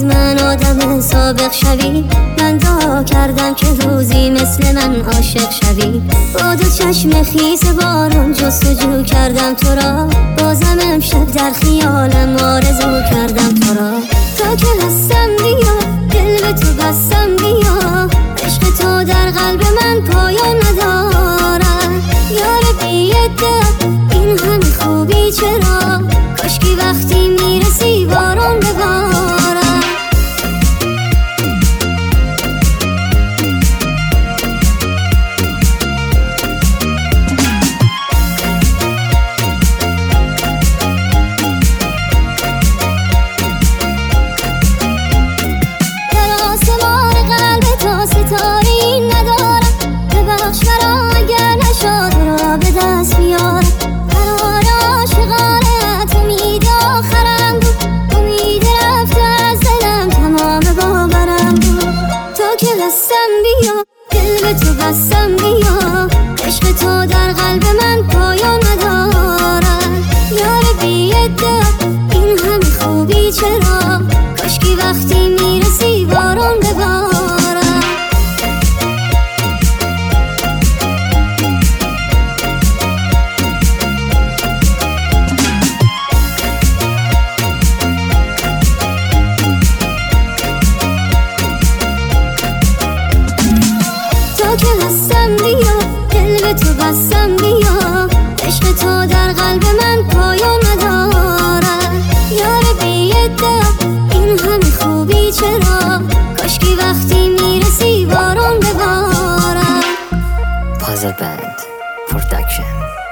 من آدم سابق شوی. من دعا کردم که روزی مثل من عاشق شوی. با دو چشم خیس بارون جستجو کردم تو را. بازم امشب در خیالم آرزو کردم تو را. تا که هستم بیا، دل به تو بستم بیا. عشق تو در قلب من پایان ندارد. یار بی عده این همه خوبی چرا؟ کاشکی وقتی میرسی باران ببارد. در آسمان قلب تو ستاره‌ای ندارم. ببخش مرا اگر نشد را به دست بیارم. قرار عاشقانت امید آخرم بود. امید رفته از دلم تمام باورم بود. تا که هستم بیا، دل به تو بستم بیا. عشق تو در قلب من پایان ندارد. یار بی عده این همه خوبی چرا؟ کاشکی وقتی میرسی باران ببارد. تا که هستم بیا، دل به تو بستم بیا. عشق تو در قلب من پایان ندارد. یار بی عده این همه خوبی چرا؟ کاشکی وقتی میرسی باران ببارد. Puzzle Band Production.